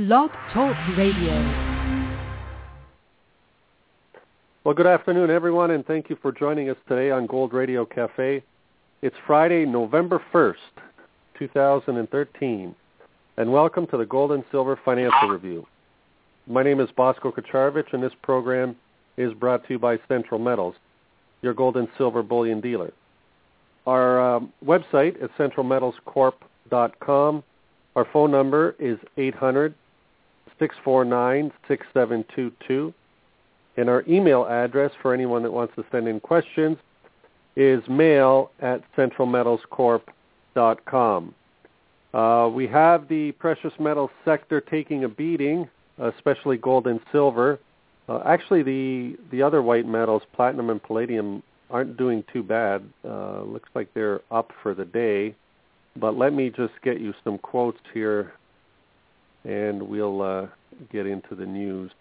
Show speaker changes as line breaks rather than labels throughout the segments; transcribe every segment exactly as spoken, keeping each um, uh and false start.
Blog Talk Radio.
Well, good afternoon, everyone, and thank you for joining us today on Gold Radio Cafe. It's Friday, November first, two thousand thirteen, and welcome to the Gold and Silver Financial Review. My name is Bosco Kacharvich, and this program is brought to you by Central Metals, your gold and silver bullion dealer. Our um, website is central metals corp dot com. Our phone number is eight hundred, six four nine, six seven two two. And our email address for anyone that wants to send in questions is mail at central metals corp dot com. Uh, we have the precious metals sector taking a beating, especially gold and silver. Uh, actually, the, the other white metals, platinum and palladium, aren't doing too bad. Uh, looks like they're up for the day. But let me just get you some quotes here, and we'll uh, get into the news.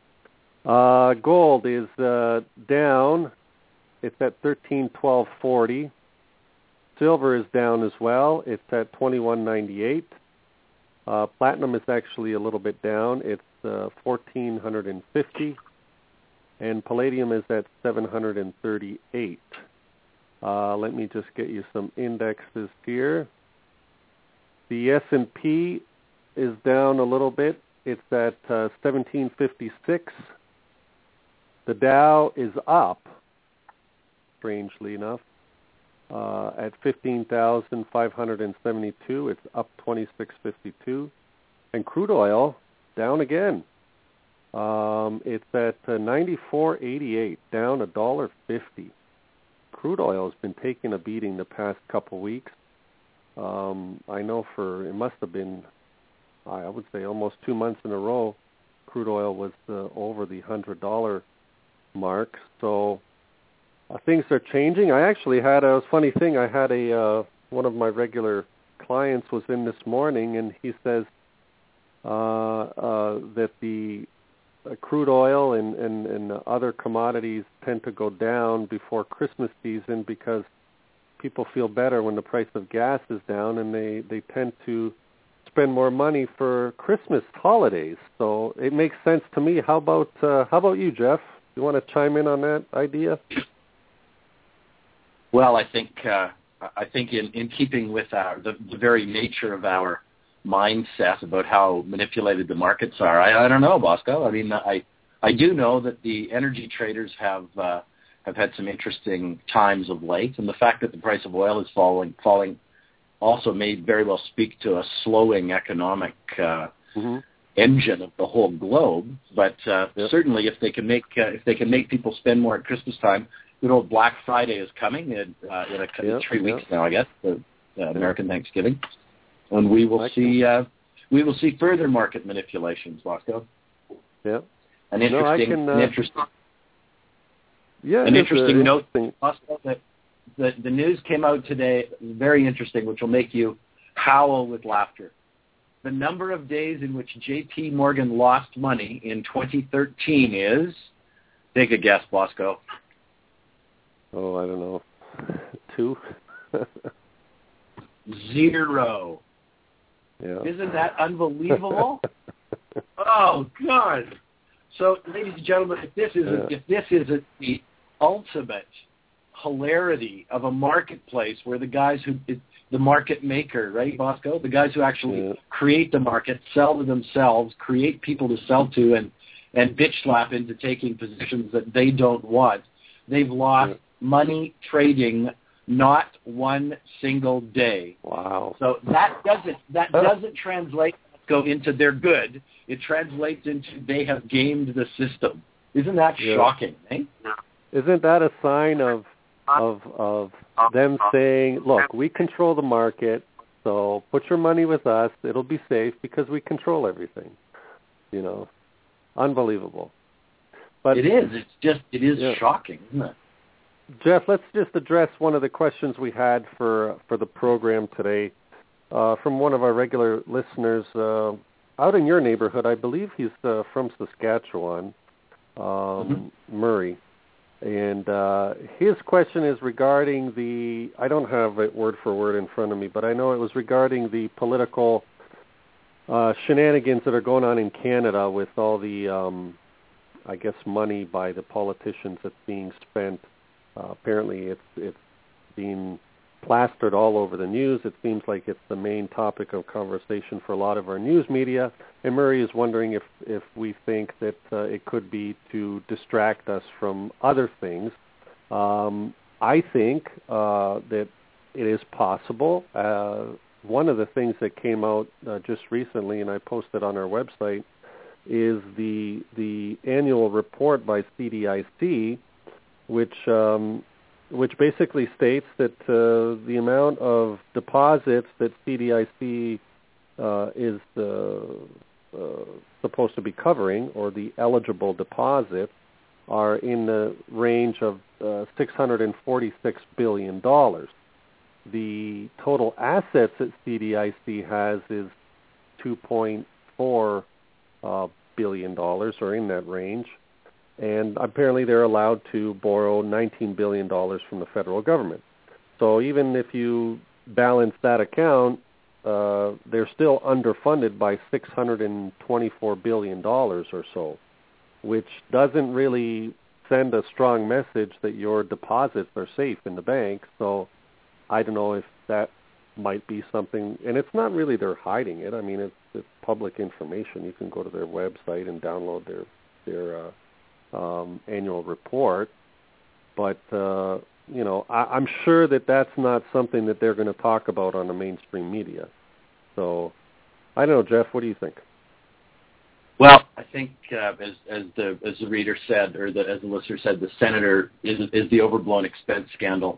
Uh, gold is uh, down. It's at thirteen twelve forty. Silver is down as well. It's at twenty-one ninety-eight. Uh, platinum is actually a little bit down. It's uh, fourteen fifty. And palladium is at seven thirty-eight. Uh, let me just get you some indexes here. The S and P is down a little bit. It's at uh, seventeen fifty-six. The Dow is up, strangely enough, uh, at fifteen thousand five hundred seventy-two. It's up twenty-six fifty-two. And crude oil, down again. Um, it's at uh, ninety-four eighty-eight, down one dollar fifty. Crude oil has been taking a beating the past couple weeks. Um, I know for, it must have been, I would say almost two months in a row, crude oil was uh, over the one hundred dollars mark. So uh, things are changing. I actually had a funny thing. I had a, uh, one of my regular clients was in this morning, and he says uh, uh, that the uh, crude oil and, and, and other commodities tend to go down before Christmas season because people feel better when the price of gas is down, and they, they tend to spend more money for Christmas holidays. So it makes sense to me. How about uh, how about you, Jeff? You want to chime in on that idea?
Well, I think uh, I think in, in keeping with our the, the very nature of our mindset about how manipulated the markets are, I, I don't know, Bosco. I mean, I I do know that the energy traders have. Uh, have had some interesting times of late, and the fact that the price of oil is falling falling also may very well speak to a slowing economic uh, mm-hmm. engine of the whole globe. But uh, yep. certainly, if they can make uh, if they can make people spend more at Christmas time, you know, Black Friday is coming in, uh, in a, yep. three yep. weeks now, I guess, the uh, American yep. Thanksgiving, and we will see uh, we will see further market manipulations, Bosco.
Yeah,
an interesting,
no, can, uh...
an interesting.
Yeah,
An interesting
uh,
note
interesting.
that the, the news came out today, very interesting, which will make you howl with laughter. The number of days in which J P Morgan lost money in twenty thirteen is, take a guess, Bosco.
Oh, I don't know. Two?
Zero.
Yeah.
Isn't that unbelievable? Oh, God. So, ladies and gentlemen, if this is a,
yeah.
if this is a, the ultimate hilarity of a marketplace where the guys who the market maker, right, Bosco, the guys who actually
yeah.
create the market, sell to themselves, create people to sell to, and and bitch slap into taking positions that they don't want, they've lost yeah. money trading not one single day.
Wow.
So that doesn't that doesn't translate go into they're good. It translates into they have gamed the system. Isn't that yeah. shocking, eh?
Isn't that a sign of of of them saying, look, we control the market, so put your money with us, it'll be safe because we control everything. You know. Unbelievable. But
it is. It's just it is
yeah.
shocking, isn't it?
Jeff, let's just address one of the questions we had for for the program today. Uh, from one of our regular listeners uh, out in your neighborhood. I believe he's uh, from Saskatchewan, um, mm-hmm. Murray. And uh, his question is regarding the, I don't have it word for word in front of me, but I know it was regarding the political uh, shenanigans that are going on in Canada with all the, um, I guess, money by the politicians that's being spent. Uh, apparently, it's it's being plastered all over the news. It seems like it's the main topic of conversation for a lot of our news media. And Murray is wondering if, if we think that uh, it could be to distract us from other things. Um, I think uh, that it is possible. Uh, one of the things that came out uh, just recently, and I posted on our website, is the the annual report by C D I C, which um, which basically states that uh, the amount of deposits that C D I C uh, is uh, uh, supposed to be covering, or the eligible deposits, are in the range of uh, six hundred forty-six billion dollars. The total assets that C D I C has is two point four uh, billion dollars, or in that range. And apparently they're allowed to borrow nineteen billion dollars from the federal government. So even if you balance that account, uh, they're still underfunded by six hundred twenty-four billion dollars or so, which doesn't really send a strong message that your deposits are safe in the bank. So I don't know if that might be something, and it's not really they're hiding it. I mean, it's, it's public information. You can go to their website and download their their uh, Um, annual report, but uh, you know, I, I'm sure that that's not something that they're going to talk about on the mainstream media. So, I don't know, Jeff. What do you think?
Well, I think uh, as as the as the reader said, or the, as the listener said, the senator is is the overblown expense scandal.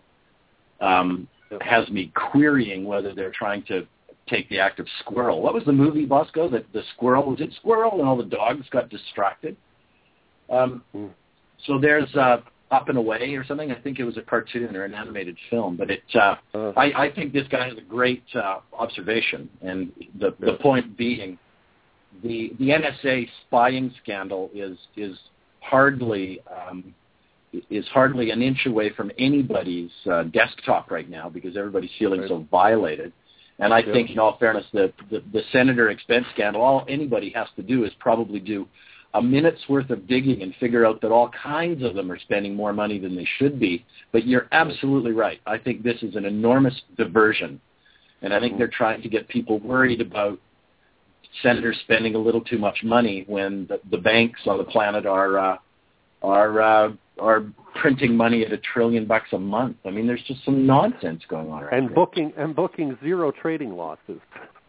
Um, has me querying whether they're trying to take the act of Squirrel. What was the movie, Bosco? That the squirrel was it Squirrel, and all the dogs got distracted. Um, so there's uh, Up and Away or something. I think it was a cartoon or an animated film. But it, uh, uh, I, I think this guy has a great uh, observation, and the, the point being, the the N S A spying scandal is is hardly um, is hardly an inch away from anybody's uh, desktop right now, because everybody's feeling right. so violated. And I yeah. think, in all fairness, the, the the senator expense scandal, all anybody has to do is probably do a minute's worth of digging and figure out that all kinds of them are spending more money than they should be. But you're absolutely right. I think this is an enormous diversion. And I think they're trying to get people worried about senators spending a little too much money when the, the banks on the planet are uh, are uh, are printing money at a trillion bucks a month. I mean, there's just some nonsense going on right
and
now.
booking and booking zero trading losses.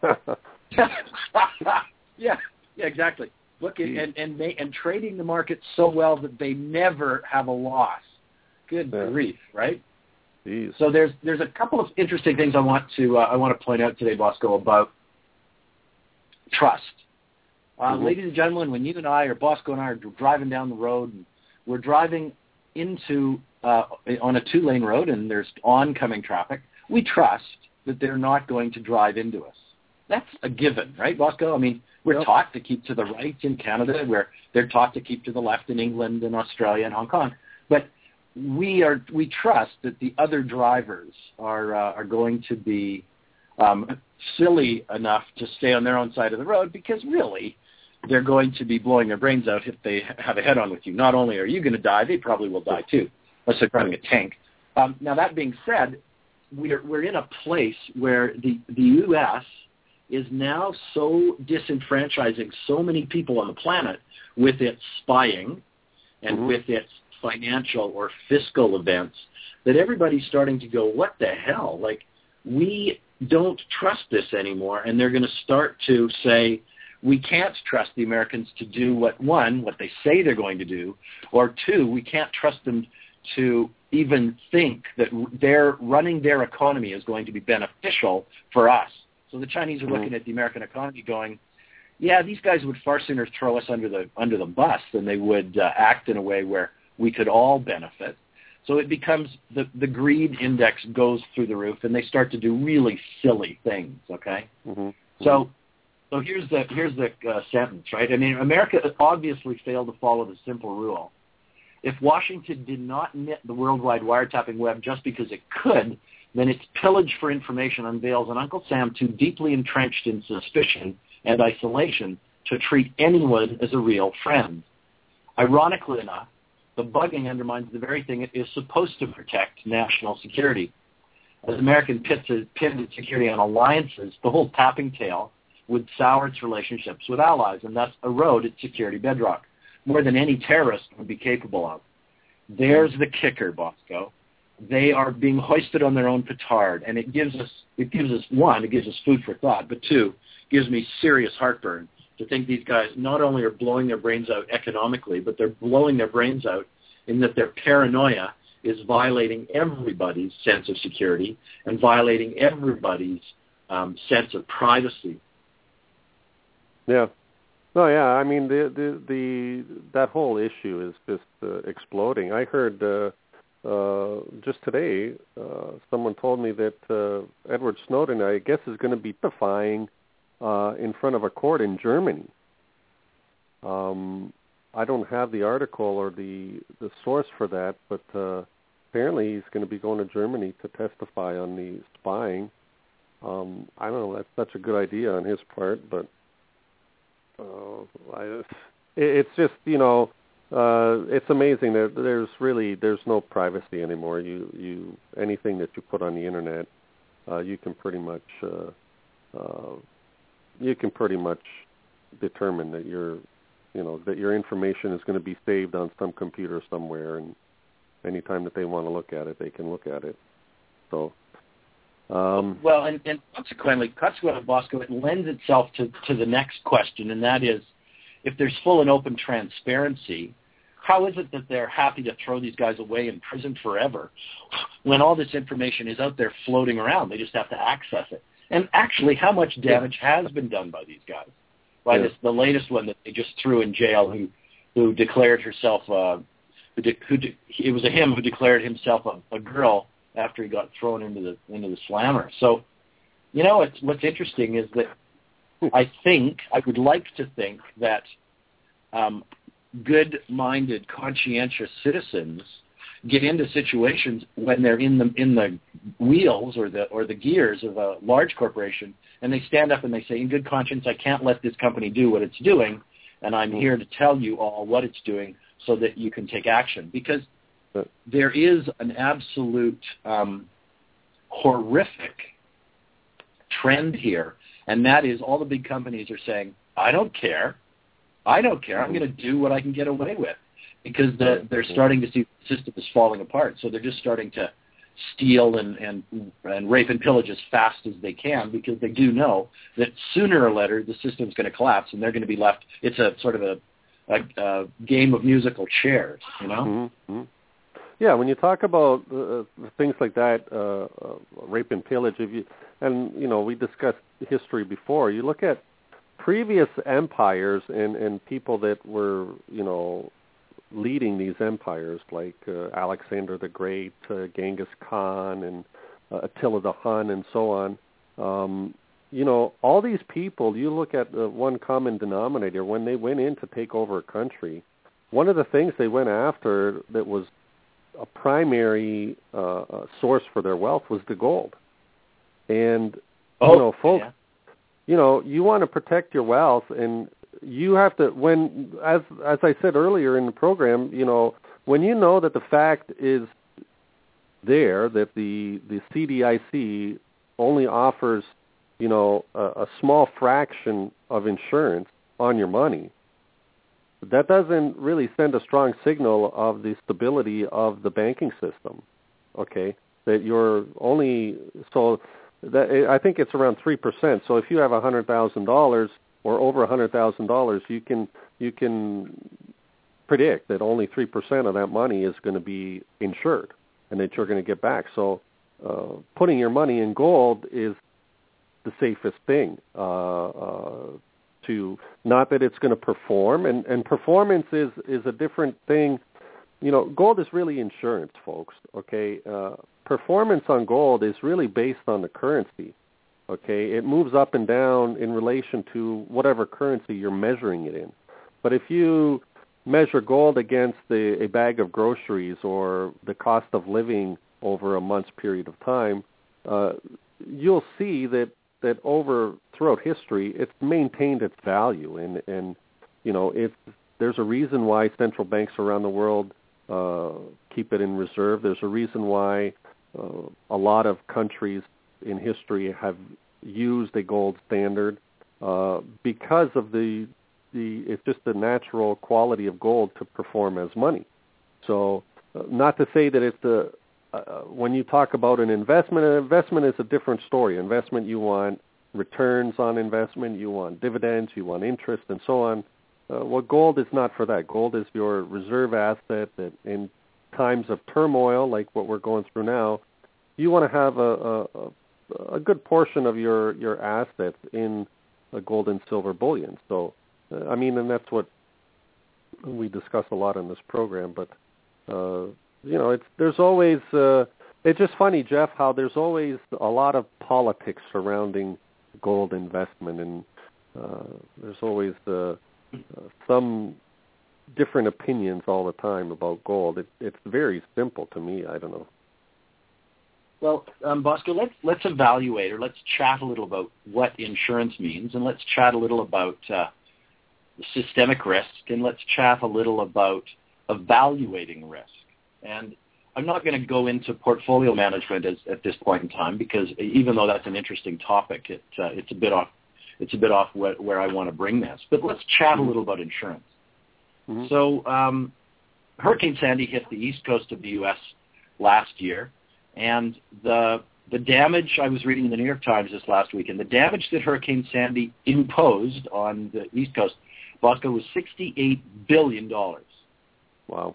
yeah, yeah, exactly. Looking and and, ma- and trading the market so well that they never have a loss. Good yeah. grief, right?
Jeez.
So there's there's a couple of interesting things I want to uh, I want to point out today, Bosco, about trust. Uh, mm-hmm. Ladies and gentlemen, when you and I, or Bosco and I, are driving down the road, and we're driving into uh, on a two-lane road, and there's oncoming traffic, we trust that they're not going to drive into us. That's a given, right, Bosco? I mean, we're yep. taught to keep to the right in Canada, where they're taught to keep to the left in England and Australia and Hong Kong. But we are we trust that the other drivers are uh, are going to be um, silly enough to stay on their own side of the road, because really they're going to be blowing their brains out if they have a head-on with you. Not only are you going to die, they probably will die too, unless they're driving a tank. Um, now, that being said, we're we're in a place where the the U S is now so disenfranchising so many people on the planet with its spying and mm-hmm. with its financial or fiscal events, that everybody's starting to go, what the hell? Like, we don't trust this anymore, and they're going to start to say, we can't trust the Americans to do what, one, what they say they're going to do, or two, we can't trust them to even think that their running their economy is going to be beneficial for us. So the Chinese are looking at the American economy going, yeah, these guys would far sooner throw us under the under the bus than they would uh, act in a way where we could all benefit. So it becomes, the, the greed index goes through the roof, and they start to do really silly things, okay?
Mm-hmm.
So so here's the, here's the uh, sentence, right? I mean, America obviously failed to follow the simple rule. If Washington did not knit the worldwide wiretapping web just because it could, then its pillage for information unveils an Uncle Sam too deeply entrenched in suspicion and isolation to treat anyone as a real friend. Ironically enough, the bugging undermines the very thing it is supposed to protect, national security. As American pinned security on alliances, the whole tapping tail would sour its relationships with allies and thus erode its security bedrock, more than any terrorist would be capable of. There's the kicker, Bosco. They are being hoisted on their own petard, and it gives us, it gives us, one, it gives us food for thought, but two, gives me serious heartburn to think these guys not only are blowing their brains out economically, but they're blowing their brains out in that their paranoia is violating everybody's sense of security and violating everybody's um, sense of privacy.
Yeah. No, yeah. I mean, the the, the that whole issue is just uh, exploding. I heard uh, uh, just today uh, someone told me that uh, Edward Snowden, I guess, is going to be testifying uh, in front of a court in Germany. Um, I don't have the article or the the source for that, but uh, apparently he's going to be going to Germany to testify on the spying. Um, I don't know. That's such a good idea on his part, but. Uh, I, it's just, you know, uh, it's amazing that there's really there's no privacy anymore. You you anything that you put on the internet, uh, you can pretty much uh, uh, you can pretty much determine that your you know that your information is going to be saved on some computer somewhere, and anytime that they want to look at it, they can look at it. So. Um,
well, and, and consequently, consequently, Bosco, it lends itself to, to the next question, and that is, if there's full and open transparency, how is it that they're happy to throw these guys away in prison forever when all this information is out there floating around? They just have to access it. And actually, how much damage has been done by these guys? By
yeah.
this, the latest one that they just threw in jail, who who declared herself, uh, who, de- who de- it was a him who declared himself a, a girl after he got thrown into the into the slammer. So, you know, it's, what's interesting is that I think, I would like to think that um, good-minded, conscientious citizens get into situations when they're in the in the wheels or the or the gears of a large corporation, and they stand up and they say, in good conscience, I can't let this company do what it's doing, and I'm here to tell you all what it's doing so that you can take action. Because there is an absolute um, horrific trend here, and that is all the big companies are saying, I don't care. I don't care. I'm going to do what I can get away with, because the, they're starting to see the system is falling apart. So they're just starting to steal and, and, and rape and pillage as fast as they can, because they do know that sooner or later the system's going to collapse and they're going to be left. It's a sort of a, a, a game of musical chairs, you know?
Mm-hmm. Yeah, when you talk about uh, things like that, uh, uh, rape and pillage, if you, and you know, we discussed history before. You look at previous empires and, and people that were, you know, leading these empires, like uh, Alexander the Great, uh, Genghis Khan, and uh, Attila the Hun, and so on. Um, you know, all these people. You look at the one common denominator when they went in to take over a country. One of the things they went after that was a primary uh, uh, source for their wealth was the gold. And,
oh,
you know, folks,
yeah.
you know, you want to protect your wealth, and you have to, when, as as I said earlier in the program, you know, when you know that the fact is there, that the, the C D I C only offers, you know, a, a small fraction of insurance on your money, that doesn't really send a strong signal of the stability of the banking system, okay? That you're only, so that I think it's around three percent. So if you have one hundred thousand dollars or over one hundred thousand dollars, you can you can predict that only three percent of that money is going to be insured and that you're going to get back. So uh, putting your money in gold is the safest thing. Uh, uh, to not that it's going to perform, and, and performance is, is a different thing. You know, gold is really insurance, folks, okay? Uh, performance on gold is really based on the currency, okay? It moves up and down in relation to whatever currency you're measuring it in. But if you measure gold against the, a bag of groceries or the cost of living over a month's period of time, uh, you'll see that that over throughout history, it's maintained its value, and and you know, if there's a reason why central banks around the world uh, keep it in reserve. There's a reason why uh, a lot of countries in history have used a gold standard uh, because of the the it's just the natural quality of gold to perform as money. So, uh, not to say that it's the uh, when you talk about an investment, an investment is a different story. Investment, you want returns on investment, you want dividends, you want interest, and so on. Uh, well, gold is not for that. Gold is your reserve asset that in times of turmoil, like what we're going through now, you want to have a, a, a good portion of your, your assets in a gold and silver bullion. So, uh, I mean, and that's what we discuss a lot in this program. But, uh, you know, it's there's always, uh, it's just funny, Jeff, how there's always a lot of politics surrounding gold investment. And uh, there's always the... Uh, some different opinions all the time about gold. It, it's very simple to me. I don't know.
Well, um, Bosco, let's let's evaluate or let's chat a little about what insurance means, and let's chat a little about uh, systemic risk, and let's chat a little about evaluating risk. And I'm not going to go into portfolio management as, at this point in time, because even though that's an interesting topic, it, uh, it's a bit off. It's a bit off where, where I want to bring this. But let's chat a little about insurance. Mm-hmm. So um, Hurricane Sandy hit the east coast of the U S last year, and the the damage, I was reading in the New York Times this last week, and the damage that Hurricane Sandy imposed on the east coast, Bosco, was sixty-eight billion dollars.
Wow.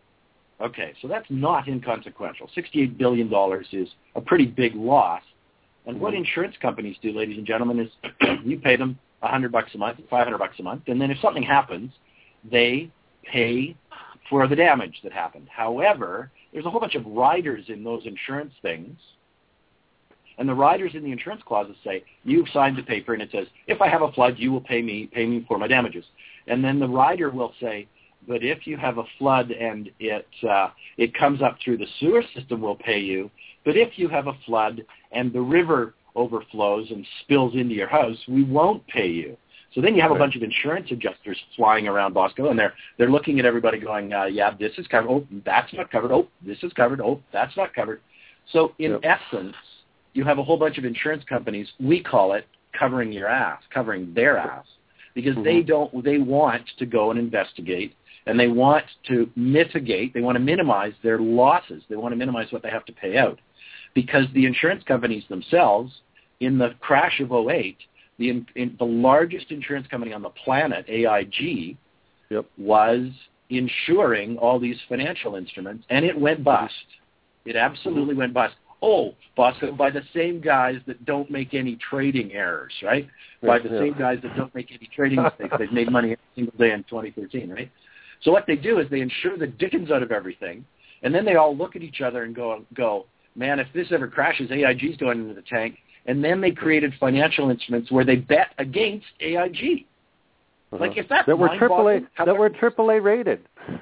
Okay, so that's not inconsequential. sixty-eight billion dollars is a pretty big loss. And what insurance companies do, ladies and gentlemen, is you pay them a hundred bucks a month, five hundred bucks a month, and then if something happens, they pay for the damage that happened. However, there's a whole bunch of riders in those insurance things, and the riders in the insurance clauses say you've signed the paper, and it says if I have a flood, you will pay me pay me for my damages. And then the rider will say, but if you have a flood and it uh, it comes up through the sewer system, we'll pay you. But if you have a flood and the river overflows and spills into your house, we won't pay you. So then you have a bunch of insurance adjusters flying around Bosco, and they're they're looking at everybody going, uh, yeah, this is covered. Oh, that's not covered. Oh, this is covered. Oh, that's not covered. So in yep. essence, you have a whole bunch of insurance companies, we call it covering your ass, covering their ass, because mm-hmm. they don't they want to go and investigate. And they want to mitigate, they want to minimize their losses. They want to minimize what they have to pay out. Because the insurance companies themselves, in the crash of oh eight, the, in, in, the largest insurance company on the planet, A I G,
yep.
was insuring all these financial instruments, and it went bust. It absolutely went bust. Oh, Bosco, by the same guys that don't make any trading errors, right? By the yeah. same guys that don't make any trading mistakes. They've made money every single day in twenty thirteen, right? So what they do is they insure the dickens out of everything, and then they all look at each other and go, go, man, if this ever crashes, A I G's going into the tank. And then they created financial instruments where they bet against A I G. Uh-huh. Like if that's
that were triple A that were triple A rated.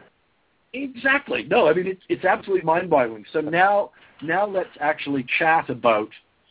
Exactly. No, I mean it's it's absolutely mind-boggling. So now now let's actually chat about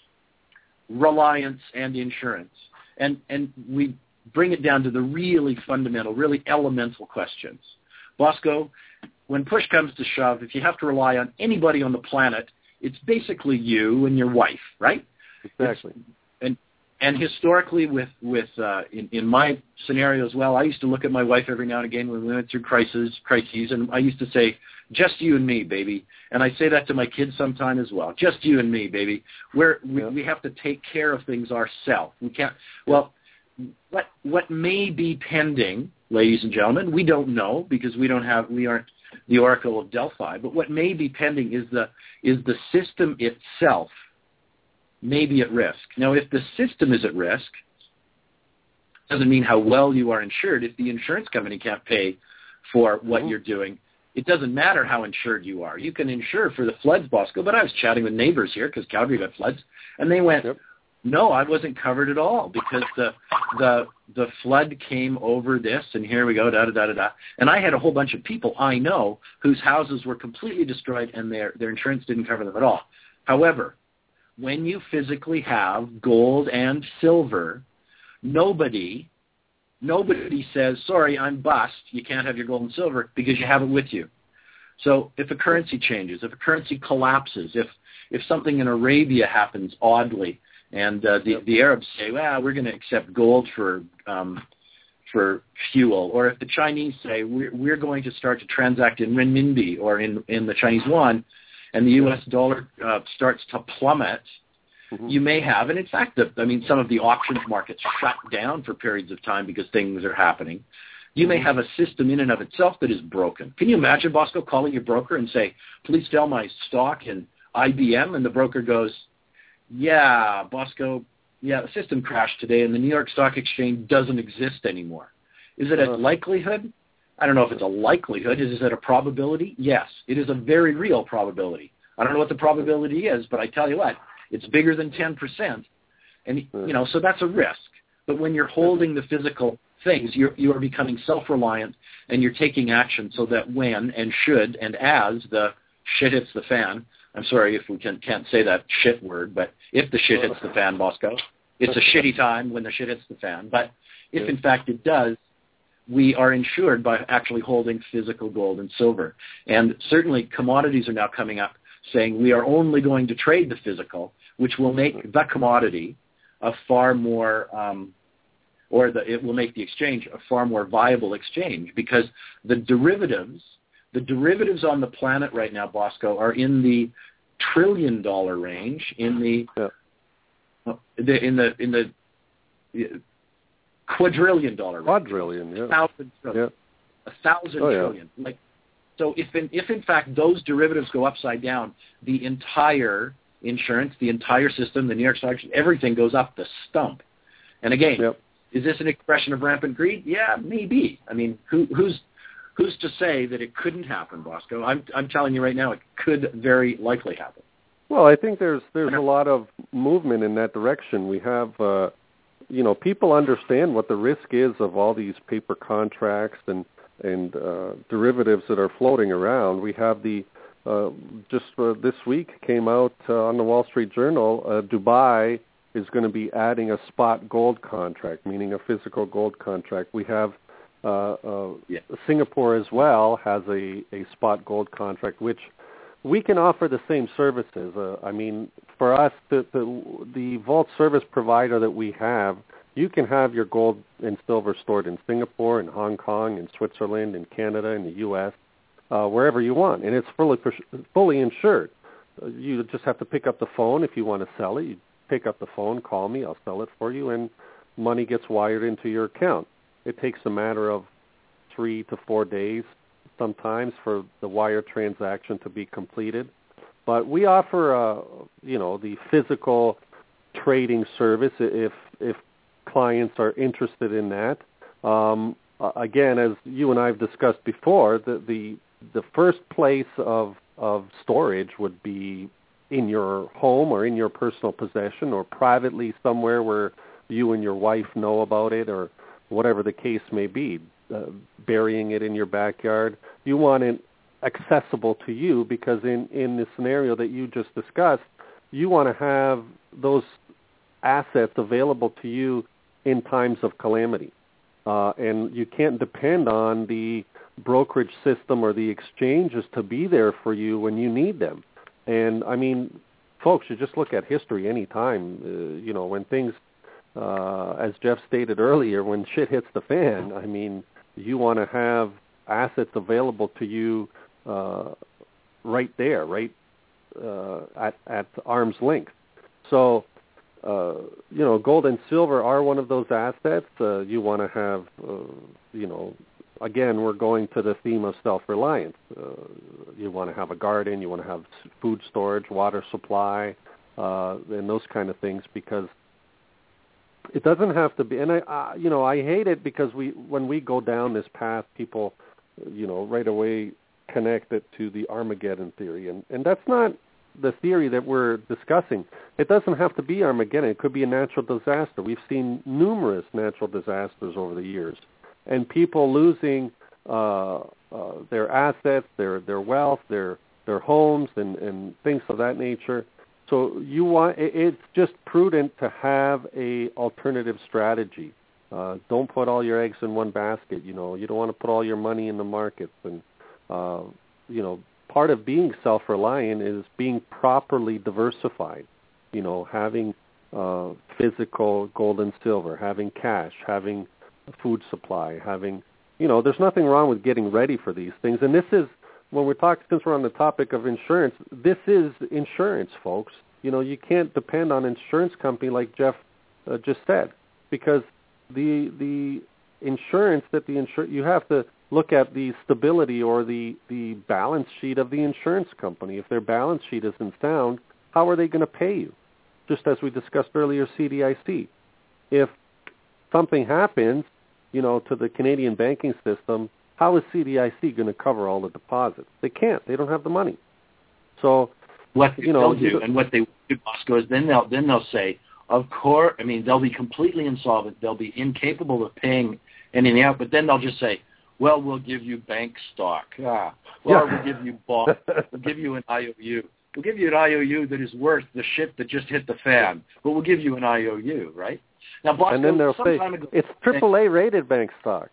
reliance and insurance, and and we. bring it down to the really fundamental, really elemental questions. Bosco, when push comes to shove, if you have to rely on anybody on the planet, it's basically you and your wife, right?
Exactly.
It's, and and historically, with with uh, in, in my scenario as well, I used to look at my wife every now and again when we went through crises, crises, and I used to say, "Just you and me, baby." And I say that to my kids sometime as well. Just you and me, baby. We're, we yeah. we have to take care of things ourselves. We can't. Well. What what may be pending, ladies and gentlemen, we don't know because we don't have we aren't the Oracle of Delphi. But what may be pending is the is the system itself may be at risk. Now, if the system is at risk, doesn't mean how well you are insured. If the insurance company can't pay for what mm-hmm. you're doing, it doesn't matter how insured you are. You can insure for the floods, Bosco. But I was chatting with neighbors here because Calgary got floods, and they went. Yep. No, I wasn't covered at all because the the the flood came over this, and here we go, da da da da da. And I had a whole bunch of people I know whose houses were completely destroyed, and their their insurance didn't cover them at all. However, when you physically have gold and silver, nobody, nobody says, sorry, I'm bust, you can't have your gold and silver because you have it with you. So if a currency changes, if a currency collapses, if if something in Arabia happens oddly, and uh, the the Arabs say, well, we're going to accept gold for um, for fuel, or if the Chinese say we're, we're going to start to transact in renminbi or in, in the Chinese yuan, and the U S dollar uh, starts to plummet, mm-hmm. you may have, and in fact, the, I mean, some of the options markets shut down for periods of time because things are happening. You may have a system in and of itself that is broken. Can you imagine, Bosco, calling your broker and say, please sell my stock in I B M, and the broker goes, yeah, Bosco, yeah, the system crashed today, and the New York Stock Exchange doesn't exist anymore. Is it a likelihood? I don't know if it's a likelihood. Is it a probability? Yes, it is a very real probability. I don't know what the probability is, but I tell you what, it's bigger than ten percent. And, you know, so that's a risk. But when you're holding the physical things, you're, you are becoming self-reliant, and you're taking action so that when and should and as the shit hits the fan, I'm sorry if we can, can't say that shit word, but if the shit hits the fan, Bosco, it's a shitty time when the shit hits the fan. But if, in fact, it does, we are insured by actually holding physical gold and silver. And certainly commodities are now coming up saying we are only going to trade the physical, which will make the commodity a far more, um, or the, it will make the exchange a far more viable exchange, because the derivatives, the derivatives on the planet right now, Bosco, are in the trillion dollar range, in the, yeah. the in the in the quadrillion dollar range.
Quadrillion, yeah.
Thousand trillion. Yeah. A thousand
oh,
trillion.
Yeah.
Like, so if in, if in fact those derivatives go upside down, the entire insurance, the entire system, the New York Stock Exchange, everything goes up the stump. And again, yep. is this an expression of rampant greed? Yeah, maybe. I mean, who, who's who's to say that it couldn't happen, Bosco? I'm I'm telling you right now, it could very likely happen.
Well, I think there's there's a lot of movement in that direction. We have, uh, you know, people understand what the risk is of all these paper contracts and and uh, derivatives that are floating around. We have the uh, just uh, this week came out uh, on the Wall Street Journal. Uh, Dubai is going to be adding a spot gold contract, meaning a physical gold contract. We have uh, uh, yeah. Singapore as well has a, a spot gold contract, which we can offer the same services. Uh, I mean, for us, the, the the vault service provider that we have, you can have your gold and silver stored in Singapore, in Hong Kong, in Switzerland, in Canada, in the U S, uh, wherever you want, and it's fully fully insured. Uh, you just have to pick up the phone if you want to sell it. You pick up the phone, call me, I'll sell it for you, and money gets wired into your account. It takes a matter of three to four days sometimes for the wire transaction to be completed. But we offer, uh, you know, the physical trading service if if clients are interested in that. Um, again, as you and I have discussed before, the the, the first place of of storage would be in your home or in your personal possession or privately somewhere where you and your wife know about it, or whatever the case may be, uh, burying it in your backyard. You want it accessible to you because in, in the scenario that you just discussed, you want to have those assets available to you in times of calamity. Uh, and you can't depend on the brokerage system or the exchanges to be there for you when you need them. And, I mean, folks, you just look at history any time. Uh, you know, when things, uh, as Jeff stated earlier, when shit hits the fan, I mean, you want to have assets available to you uh, right there, right uh, at, at arm's length. So, uh, you know, gold and silver are one of those assets. Uh, you want to have, uh, you know, again, we're going to the theme of self-reliance. Uh, you want to have a garden, you want to have food storage, water supply, uh, and those kind of things, because it doesn't have to be. And I, uh, you know, I hate it because we, when we go down this path, people, you know, right away connect it to the Armageddon theory, and and that's not the theory that we're discussing. It doesn't have to be Armageddon. It could be a natural disaster. We've seen numerous natural disasters over the years, and people losing uh, uh, their assets, their their wealth, their their homes, and, and things of that nature. So you want it's just prudent to have a alternative strategy. Uh, don't put all your eggs in one basket. You know, you don't want to put all your money in the markets. And uh, you know, part of being self-reliant is being properly diversified. You know, having uh, physical gold and silver, having cash, having food supply, having you know, there's nothing wrong with getting ready for these things. And this is when we're talking, since we're on the topic of insurance, this is insurance, folks. You know, you can't depend on an insurance company like Jeff uh, just said, because the the insurance that the insur- you have to look at the stability or the, the balance sheet of the insurance company. If their balance sheet isn't sound, how are they going to pay you? Just as we discussed earlier, C D I C. If something happens, you know, to the Canadian banking system, how is C D I C going to cover all the deposits? They can't. They don't have the money. So,
what
you know,
they'll do, and what they do, Bosco, is then they'll then they'll say, of course, I mean, they'll be completely insolvent. They'll be incapable of paying anything out. But then they'll just say, well, we'll give you bank stock. Ah, well,
yeah.
we'll give you bonds. We'll give you an I O U. We'll give you an I O U that is worth the shit that just hit the fan. But we'll give you an I O U, right? Now, Bosco,
and then they'll say,
ago,
it's triple A rated bank stock.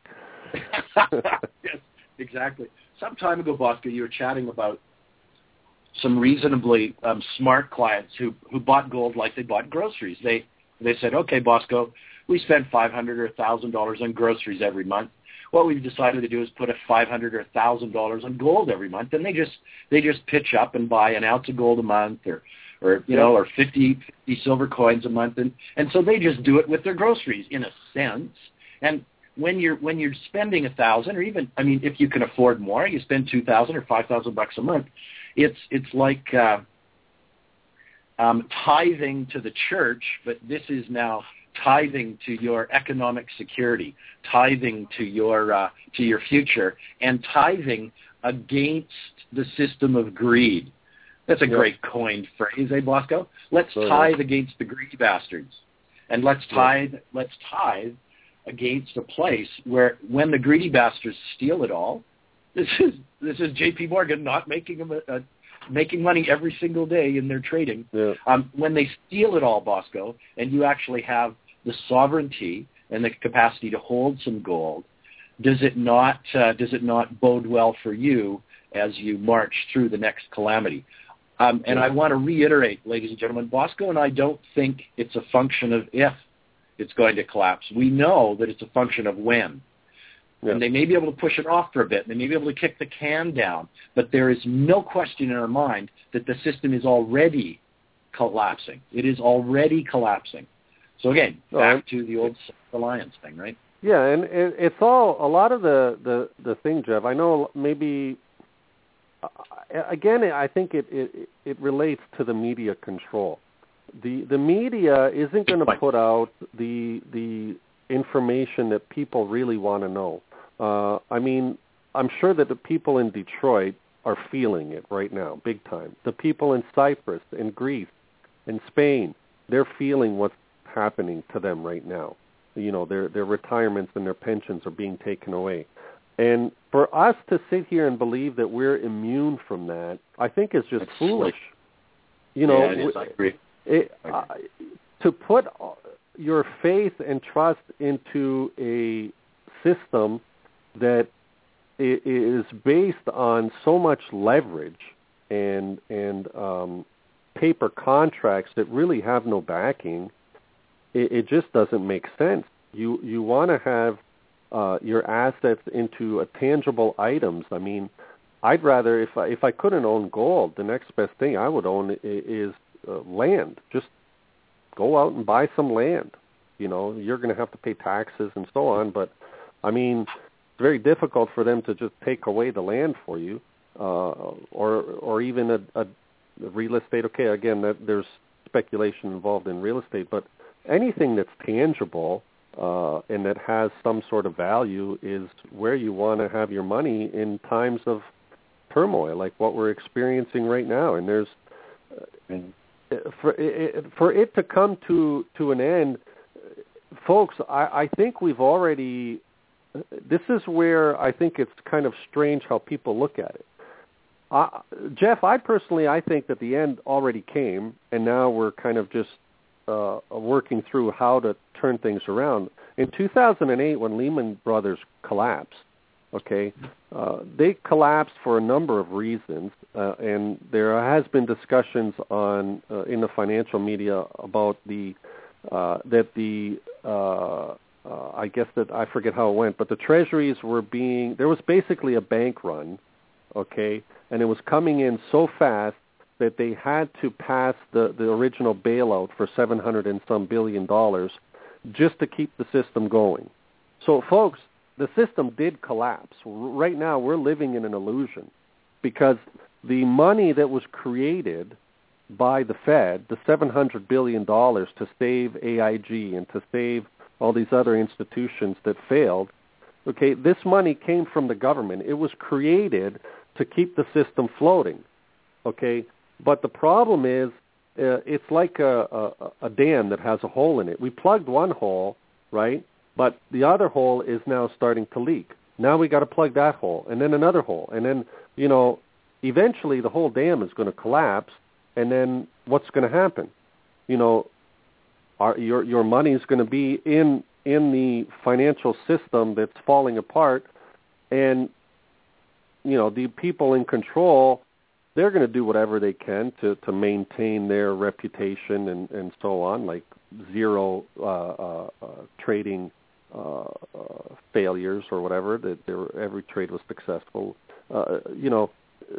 Yes, exactly. Some time ago, Bosco, you were chatting about some reasonably um, smart clients who, who bought gold like they bought groceries. They they said, okay, Bosco, we spend five hundred dollars or one thousand dollars on groceries every month. What we've decided to do is put a five hundred dollars or one thousand dollars on gold every month. And they just they just pitch up and buy an ounce of gold a month or, or you know, or fifty, fifty silver coins a month. And, and so they just do it with their groceries in a sense. And when you're when you're spending a thousand, or even, I mean, if you can afford more, you spend two thousand or five thousand bucks a month. It's it's like uh, um, tithing to the church, but this is now tithing to your economic security, tithing to your uh, to your future, and tithing against the system of greed. That's a yep. great coined phrase, eh, Bosco? Let's
so,
tithe
yeah.
against the greedy bastards, and let's tithe. Yep. Let's tithe against a place where, when the greedy bastards steal it all, this is this is J P Morgan not making a, a, making money every single day in their trading.
Yeah.
Um, when they steal it all, Bosco, and you actually have the sovereignty and the capacity to hold some gold, does it not uh, does it not bode well for you as you march through the next calamity? Um, and I want to reiterate, ladies and gentlemen, Bosco and I don't think it's a function of if it's going to collapse. We know that it's a function of when. Yeah. And they may be able to push it off for a bit. They may be able to kick the can down. But there is no question in our mind that the system is already collapsing. It is already collapsing. So again, back oh, to the old alliance thing, right?
Yeah, and it, it's all, a lot of the, the, the thing, Jeff, I know maybe, uh, again, I think it, it, it relates to the media control. The the media isn't going to put out the the information that people really want to know. Uh, I mean, I'm sure that the people in Detroit are feeling it right now, big time. The people in Cyprus, in Greece, in Spain, they're feeling what's happening to them right now. You know, their their retirements and their pensions are being taken away. And for us to sit here and believe that we're immune from that, I think is just
That's
foolish.
Slick.
You know,
yeah, it is. I agree.
It, uh, to put your faith and trust into a system that is based on so much leverage and and um, paper contracts that really have no backing, it, it just doesn't make sense. You you want to have uh, your assets into a tangible items. I mean, I'd rather, if I, if I couldn't own gold, the next best thing I would own is Uh, land. Just go out and buy some land. You know, you're going to have to pay taxes and so on, but I mean, it's very difficult for them to just take away the land for you, uh, or or even a, a real estate. Okay, again, that, there's speculation involved in real estate, but anything that's tangible uh, and that has some sort of value is where you want to have your money in times of turmoil, like what we're experiencing right now. And there's uh, For it, for it to come to, to an end, folks, I, I think we've already, this is where I think it's kind of strange how people look at it. uh, Jeff, I personally, I think that the end already came, and now we're kind of just uh, working through how to turn things around. In two thousand eight, when Lehman Brothers collapsed, okay, uh, they collapsed for a number of reasons, uh, and there has been discussions on uh, in the financial media about the uh, that the uh, uh, I guess that I forget how it went, but the treasuries were being there was basically a bank run, okay, and it was coming in so fast that they had to pass the, the original bailout for seven hundred and some billion dollars just to keep the system going. So, folks, the system did collapse. Right now, we're living in an illusion because the money that was created by the Fed, the seven hundred billion dollars to save A I G and to save all these other institutions that failed, okay, this money came from the government. It was created to keep the system floating, okay? But the problem is uh, it's like a, a, a dam that has a hole in it. We plugged one hole, right? But the other hole is now starting to leak. Now we got to plug that hole, and then another hole, and then, you know, eventually the whole dam is going to collapse, and then what's going to happen? You know, our, your your money is going to be in in the financial system that's falling apart, and, you know, the people in control, they're going to do whatever they can to, to maintain their reputation and, and so on, like zero uh, uh, uh, trading uh, uh, failures or whatever, that there, every trade was successful. Uh, you know,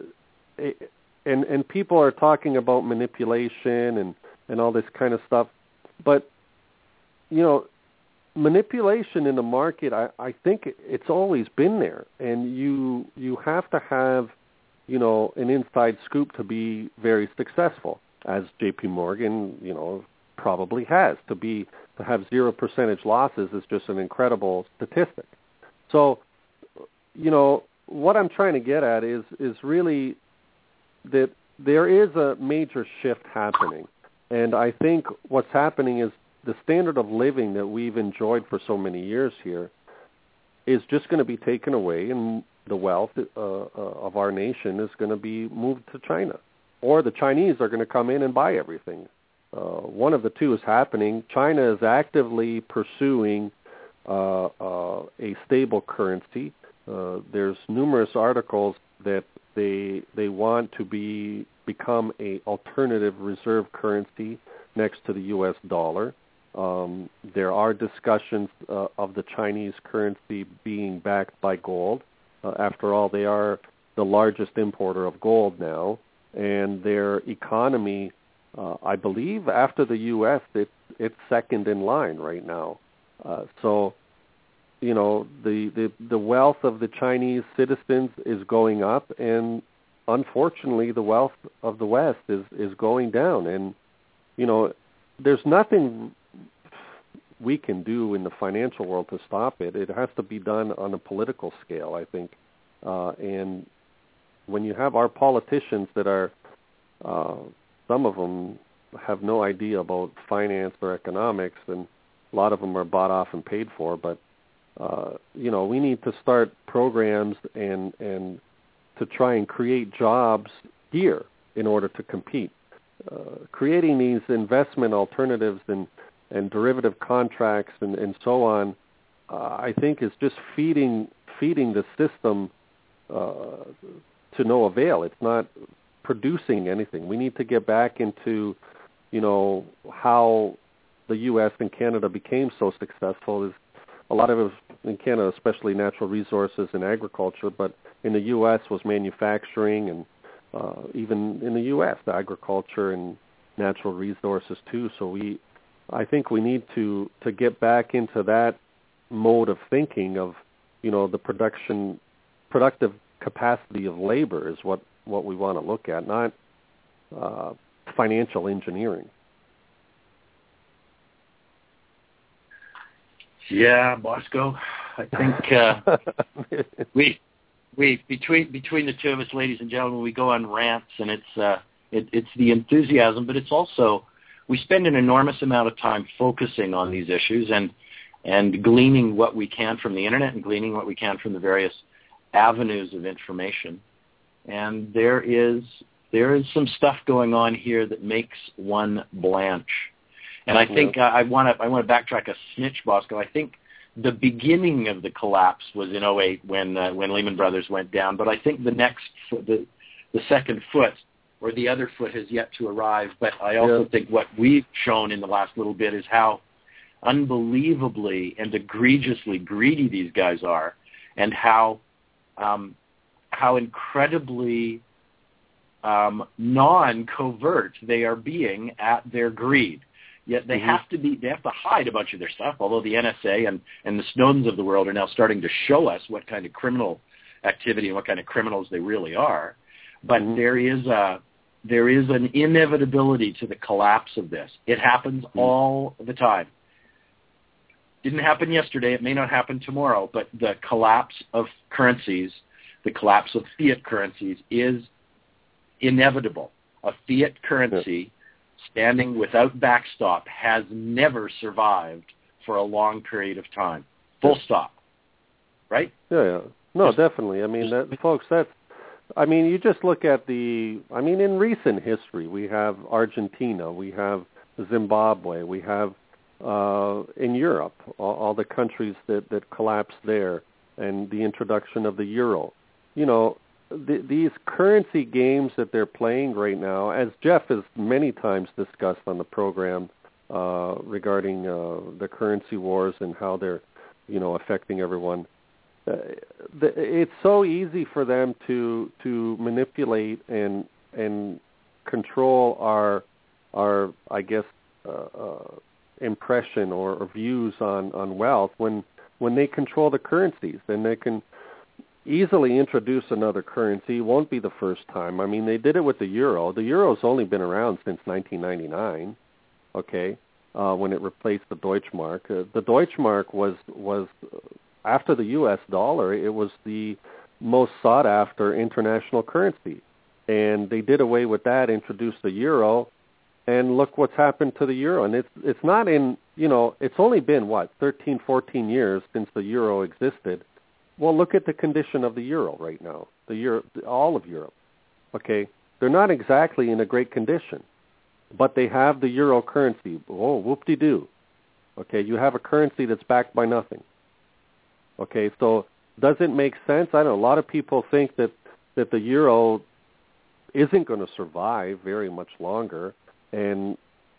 and and people are talking about manipulation and, and all this kind of stuff. But, you know, manipulation in the market, I, I think it's always been there. And you you have to have, you know, an inside scoop to be very successful, as J P Morgan, you know, probably has. To be to have zero percentage losses is just an incredible statistic. So, you know, what I'm trying to get at is is really that there is a major shift happening. And I think what's happening is the standard of living that we've enjoyed for so many years here is just going to be taken away, and the wealth uh, uh, of our nation is going to be moved to China. Or the Chinese are going to come in and buy everything. Uh, one of the two is happening. China is actively pursuing uh, uh, a stable currency. Uh, there's numerous articles that they they want to be become a alternative reserve currency next to the U S dollar. Um, there are discussions uh, of the Chinese currency being backed by gold. Uh, after all, they are the largest importer of gold now, and their economy, uh, I believe, after the U S, it's it's second in line right now. Uh, so, you know, the, the the wealth of the Chinese citizens is going up, and unfortunately, the wealth of the West is, is going down. And, you know, there's nothing we can do in the financial world to stop it. It has to be done on a political scale, I think. Uh, and when you have our politicians that are, uh, some of them have no idea about finance or economics, and a lot of them are bought off and paid for, but, uh, you know, we need to start programs and, and to try and create jobs here in order to compete. Uh, creating these investment alternatives and, and derivative contracts and, and so on, uh, I think is just feeding feeding the system uh, to no avail. It's not producing anything. We need to get back into, you know, how the U S and Canada became so successful. Is a lot of it was in Canada, especially natural resources and agriculture, but in the U S was manufacturing, and uh, even in the U S, the agriculture and natural resources too. So we, I think we need to, to get back into that mode of thinking of, you know, the production, productive capacity of labor is what, what we want to look at, not uh, financial engineering.
Yeah, Bosco, I think uh, we we between between the two of us, ladies and gentlemen, we go on rants, and it's uh, it, it's the enthusiasm, but it's also we spend an enormous amount of time focusing on these issues and and gleaning what we can from the internet and gleaning what we can from the various avenues of information. and there is there is some stuff going on here that makes one blanch. And I think uh, I want to I want to backtrack a snitch, Bosco. I think the beginning of the collapse was in oh eight when uh, when Lehman Brothers went down. But I think the next the the second foot or the other foot has yet to arrive. But I also yeah. think what we've shown in the last little bit is how unbelievably and egregiously greedy these guys are, and how um, how incredibly um, non-covert they are being at their greed. Yet they mm-hmm. have to be, they have to hide a bunch of their stuff, although the N S A and, and the Snowdens of the world are now starting to show us what kind of criminal activity and what kind of criminals they really are. But mm-hmm. there is a, there is an inevitability to the collapse of this. It happens mm-hmm. all the time. Didn't happen yesterday. It may not happen tomorrow, but the collapse of currencies, the collapse of fiat currencies is inevitable. A fiat currency yeah. standing without backstop has never survived for a long period of time. Full stop. Right?
Yeah, yeah. No, just, definitely. I mean, that, folks, that's, I mean, you just look at the, I mean, in recent history, we have Argentina, we have Zimbabwe, we have uh, in Europe, all, all the countries that, that collapsed there, and the introduction of the euro. You know, The, these currency games that they're playing right now, as Jeff has many times discussed on the program uh, regarding uh, the currency wars and how they're, you know, affecting everyone, uh, the, it's so easy for them to to manipulate and and control our our I guess uh, uh, impression or, or views on, on wealth when when they control the currencies. Then they can easily introduce another currency. It won't be the first time. I mean, they did it with the euro. The euro's only been around since nineteen ninety-nine, okay, uh, when it replaced the Deutschmark. Uh, the Deutschmark was, was uh, after the U S dollar, it was the most sought-after international currency. And they did away with that, introduced the euro, and look what's happened to the euro. And it's it's not in, you know, it's only been, what, thirteen, fourteen years since the euro existed. Well, look at the condition of the euro right now, the euro, all of Europe, okay? They're not exactly in a great condition, but they have the euro currency. Oh, whoop-de-doo. Okay, you have a currency that's backed by nothing. Okay, so does it make sense? I know a lot of people think that, that the euro isn't going to survive very much longer, and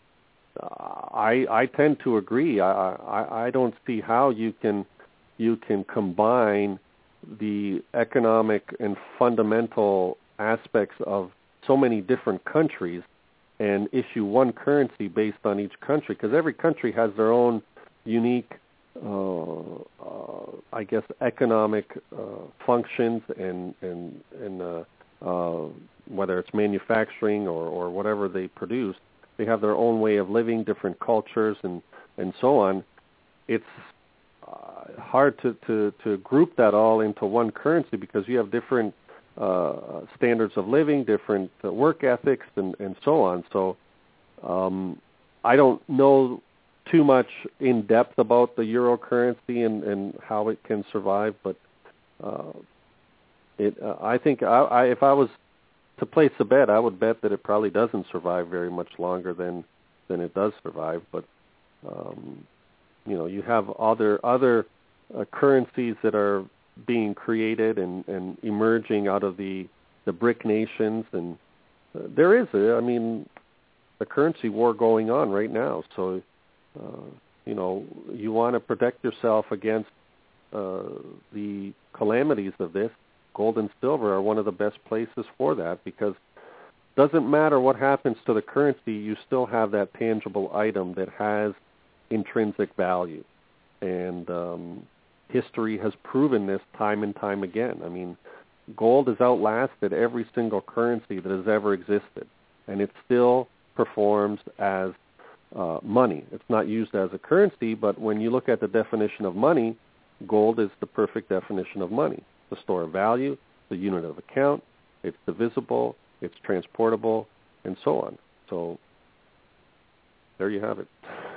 I I tend to agree. I I, I don't see how you can... you can combine the economic and fundamental aspects of so many different countries and issue one currency based on each country, because every country has their own unique, uh, uh, I guess, economic uh, functions and, and, and uh, uh, whether it's manufacturing or, or whatever they produce, they have their own way of living, different cultures, and, and so on. It's Uh, hard to, to, to group that all into one currency because you have different uh, standards of living, different uh, work ethics, and, and so on. So um, I don't know too much in depth about the euro currency and, and how it can survive, but uh, it. Uh, I think I, I, if I was to place a bet, I would bet that it probably doesn't survive very much longer than, than it does survive, but um, you know, you have other other uh, currencies that are being created and, and emerging out of the the BRIC nations, and uh, there is a, I mean, a currency war going on right now. So, uh, you know, you want to protect yourself against uh, the calamities of this. Gold and silver are one of the best places for that, because it doesn't matter what happens to the currency, you still have that tangible item that has intrinsic value, and um, history has proven this time and time again. I mean, gold has outlasted every single currency that has ever existed, and it still performs as uh, money. It's not used as a currency, but when you look at the definition of money, gold is the perfect definition of money. The store of value, the unit of account, it's divisible, it's transportable, and so on. So there you have it.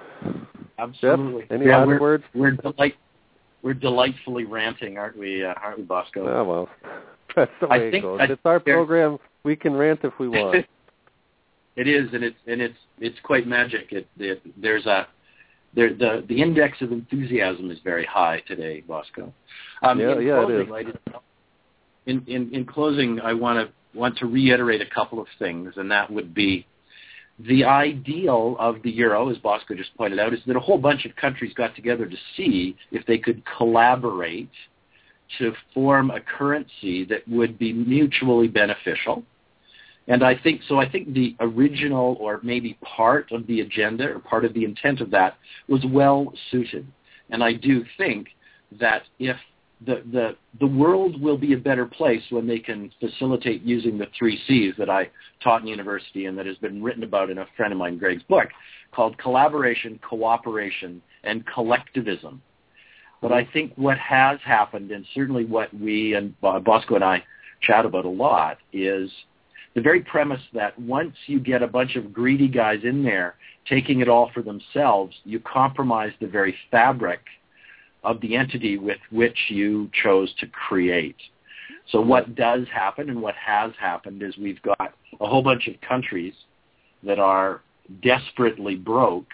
Absolutely.
Jeff, any
yeah,
last
we're,
words?
We're, delight, we're delightfully ranting, aren't we, uh, aren't we, Bosco?
Oh, well. That's the way
I
it
think
goes.
I,
It's our program. We can rant if we want.
It is, and it's and it's it's quite magic. It, it there's a there the the index of enthusiasm is very high today, Bosco. Um,
yeah,
in
yeah,
closing,
it is.
ladies, in, in in closing, I want to want to reiterate a couple of things, and that would be the ideal of the euro, as Bosco just pointed out, is that a whole bunch of countries got together to see if they could collaborate to form a currency that would be mutually beneficial. And I think so. I think the original, or maybe part of the agenda, or part of the intent of that, was well suited. And I do think that if the the the world will be a better place when they can facilitate using the three C's that I taught in university, and that has been written about in a friend of mine, Greg's book, called collaboration, cooperation, and collectivism. But I think what has happened, and certainly what we and Bosco and I chat about a lot, is the very premise that once you get a bunch of greedy guys in there taking it all for themselves, you compromise the very fabric of the entity with which you chose to create. So what does happen, and what has happened, is we've got a whole bunch of countries that are desperately broke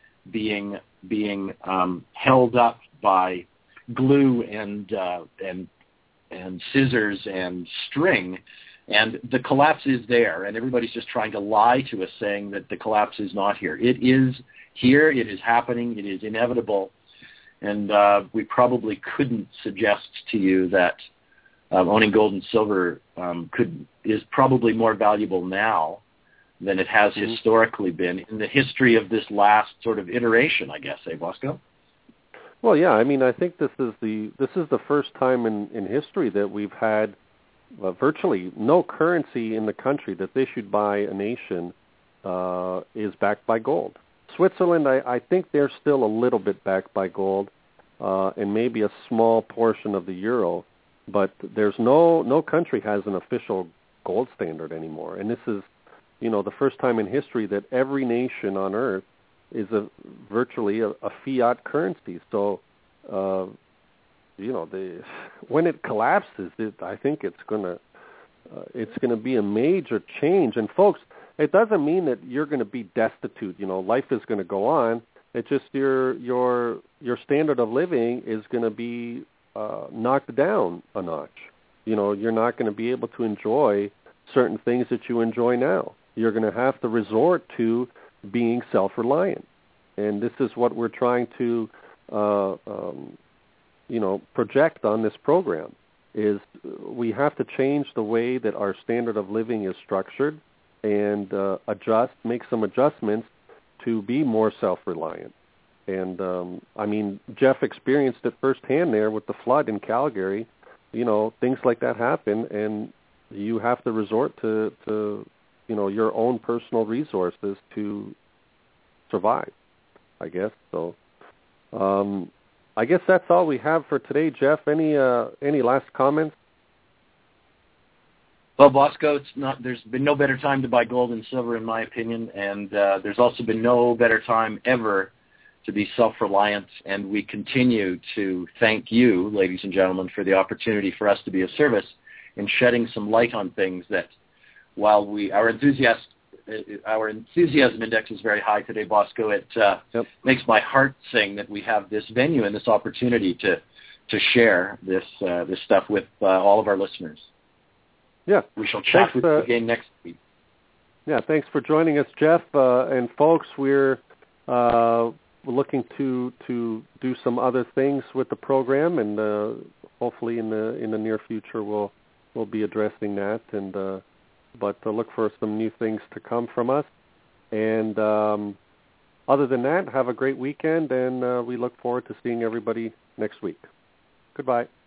being being um, held up by glue and uh, and and scissors and string. And the collapse is there, and everybody's just trying to lie to us, saying that the collapse is not here. It is here. It is happening. It is inevitable. And uh, we probably couldn't suggest to you that um, owning gold and silver um, could is probably more valuable now than it has mm-hmm. historically been in the history of this last sort of iteration, I guess, eh, Bosco?
Well, yeah. I mean, I think this is the this is the first time in, in history that we've had Uh, virtually no currency in the country that's issued by a nation uh, is backed by gold. Switzerland, I, I think they're still a little bit backed by gold, uh, and maybe a small portion of the euro, but there's no no country has an official gold standard anymore. And this is, you know, the first time in history that every nation on earth is a virtually a, a fiat currency. So. Uh, You know, the when it collapses, it, I think it's gonna uh, it's gonna be a major change. And folks, it doesn't mean that you're going to be destitute. You know, life is going to go on. It's just your your your standard of living is going to be uh, knocked down a notch. You know, you're not going to be able to enjoy certain things that you enjoy now. You're going to have to resort to being self-reliant, and this is what we're trying to. Uh, um, you know, project on this program, is we have to change the way that our standard of living is structured and uh, adjust, make some adjustments to be more self-reliant. And, um, I mean, Jeff experienced it firsthand there with the flood in Calgary. You know, things like that happen, and you have to resort to, to you know, your own personal resources to survive, I guess. So, um I guess that's all we have for today, Jeff. Any uh, any last comments?
Well, Bosco, it's not. There's been no better time to buy gold and silver, in my opinion, and uh, there's also been no better time ever to be self-reliant. And we continue to thank you, ladies and gentlemen, for the opportunity for us to be of service in shedding some light on things that, while we our enthusiast. Our enthusiasm index is very high today, Bosco. It uh,
yep.
makes my heart sing that we have this venue and this opportunity to to share this uh, this stuff with uh, all of our listeners.
Yeah,
we shall chat
thanks,
with
uh,
you again next week.
Yeah, thanks for joining us, Jeff. Uh, and folks, we're uh, looking to to do some other things with the program, and uh, hopefully in the in the near future we'll we'll be addressing that. And uh, but to look for some new things to come from us. And um, other than that, have a great weekend, and uh, we look forward to seeing everybody next week. Goodbye.